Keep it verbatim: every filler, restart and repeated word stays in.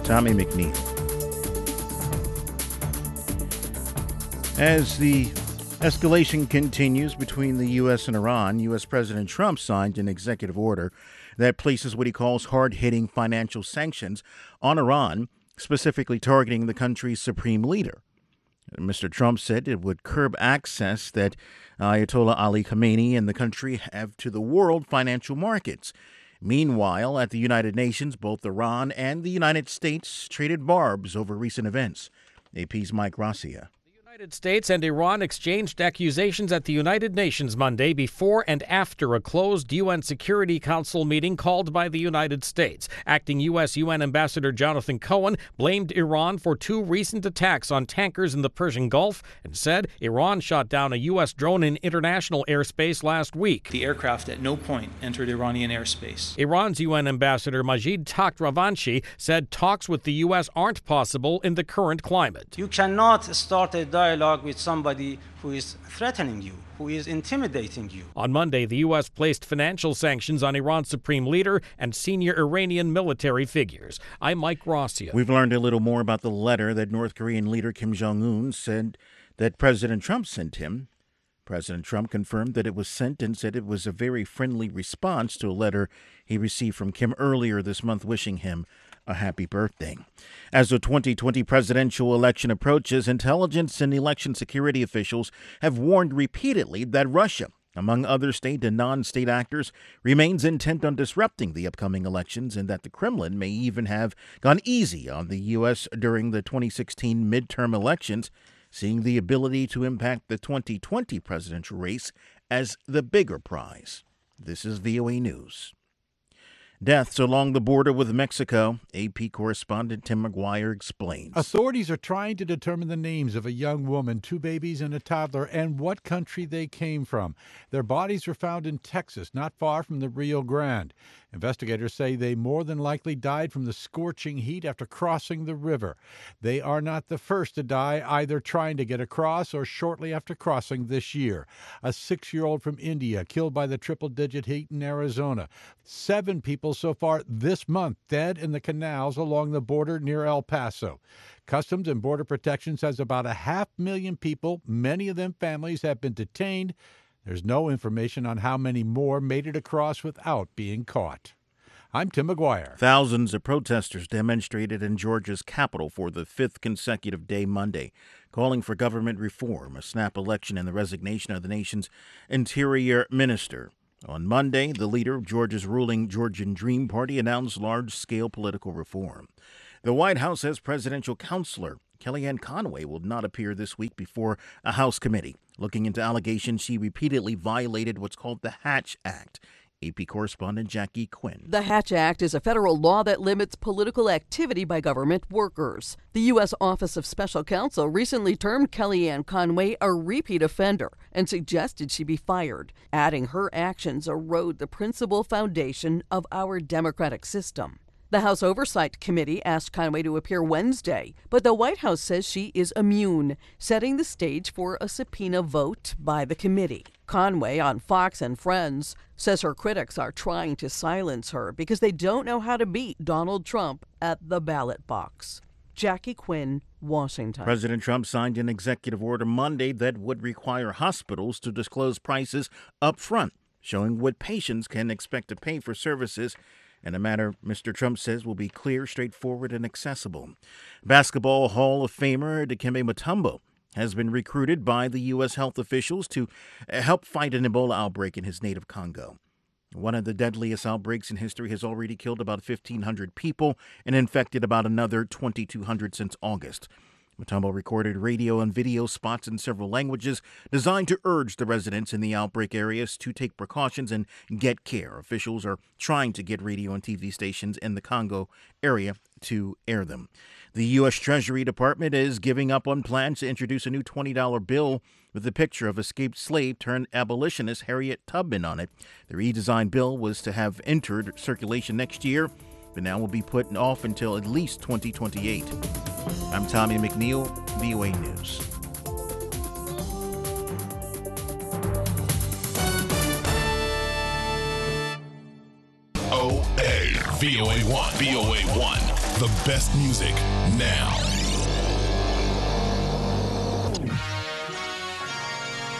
Tommy McNeil. As the escalation continues between the U S and Iran, U S. President Trump signed an executive order that places what he calls hard-hitting financial sanctions on Iran, specifically targeting the country's supreme leader. Mister Trump said it would curb access that Ayatollah Ali Khamenei and the country have to the world financial markets. Meanwhile, at the United Nations, both Iran and the United States traded barbs over recent events. A P's Mike Gracia. The United States and Iran exchanged accusations at the United Nations Monday before and after a closed U N Security Council meeting called by the United States. Acting U S U N Ambassador Jonathan Cohen blamed Iran for two recent attacks on tankers in the Persian Gulf and said Iran shot down a U S drone in international airspace last week. The aircraft at no point entered Iranian airspace. Iran's U N Ambassador Majid Takht Ravanchi said talks with the U S aren't possible in the current climate. You cannot start a dialogue with somebody who is threatening you, who is intimidating you. On Monday, the U S placed financial sanctions on Iran's supreme leader and senior Iranian military figures. I'm Mike Gracia. We've learned a little more about the letter that North Korean leader Kim Jong-un said that President Trump sent him. President Trump confirmed that it was sent and said it was a very friendly response to a letter he received from Kim earlier this month wishing him a happy birthday. As the twenty twenty presidential election approaches, intelligence and election security officials have warned repeatedly that Russia, among other state and non-state actors, remains intent on disrupting the upcoming elections and that the Kremlin may even have gone easy on the U S during the twenty sixteen midterm elections, seeing the ability to impact the twenty twenty presidential race as the bigger prize. This is V O A News. Deaths along the border with Mexico. A P correspondent Tim McGuire explains. Authorities are trying to determine the names of a young woman, two babies, and a toddler, and what country they came from. Their bodies were found in Texas, not far from the Rio Grande. Investigators say they more than likely died from the scorching heat after crossing the river. They are not the first to die either trying to get across or shortly after crossing this year. A six-year-old from India killed by the triple-digit heat in Arizona. Seven people so far this month dead in the canals along the border near El Paso. Customs and Border Protection says about a half million people, many of them families, have been detained. There's no information on how many more made it across without being caught. I'm Tim McGuire. Thousands of protesters demonstrated in Georgia's capital for the fifth consecutive day Monday, calling for government reform, a snap election, and the resignation of the nation's interior minister. On Monday, the leader of Georgia's ruling Georgian Dream Party announced large-scale political reform. The White House says presidential counselor Kellyanne Conway will not appear this week before a House committee looking into allegations she repeatedly violated what's called the Hatch Act. A P correspondent Jackie Quinn. The Hatch Act is a federal law that limits political activity by government workers. The U S. Office of Special Counsel recently termed Kellyanne Conway a repeat offender and suggested she be fired, adding her actions erode the principal foundation of our democratic system. The House Oversight Committee asked Conway to appear Wednesday, but the White House says she is immune, setting the stage for a subpoena vote by the committee. Conway on Fox and Friends says her critics are trying to silence her because they don't know how to beat Donald Trump at the ballot box. Jackie Quinn, Washington. President Trump signed an executive order Monday that would require hospitals to disclose prices up front, showing what patients can expect to pay for services, in a manner Mister Trump says will be clear, straightforward, and accessible. Basketball Hall of Famer Dikembe Mutombo has been recruited by the U S health officials to help fight an Ebola outbreak in his native Congo. One of the deadliest outbreaks in history has already killed about fifteen hundred people and infected about another twenty-two hundred since August. Mutombo recorded radio and video spots in several languages designed to urge the residents in the outbreak areas to take precautions and get care. Officials are trying to get radio and T V stations in the Congo area to air them. The U S. Treasury Department is giving up on plans to introduce a new twenty dollar bill with a picture of escaped slave turned abolitionist Harriet Tubman on it. The redesigned bill was to have entered circulation next year, but now will be put off until at least twenty twenty-eight. I'm Tommy McNeil, V O A News. O A V O A one V O A one The best music now.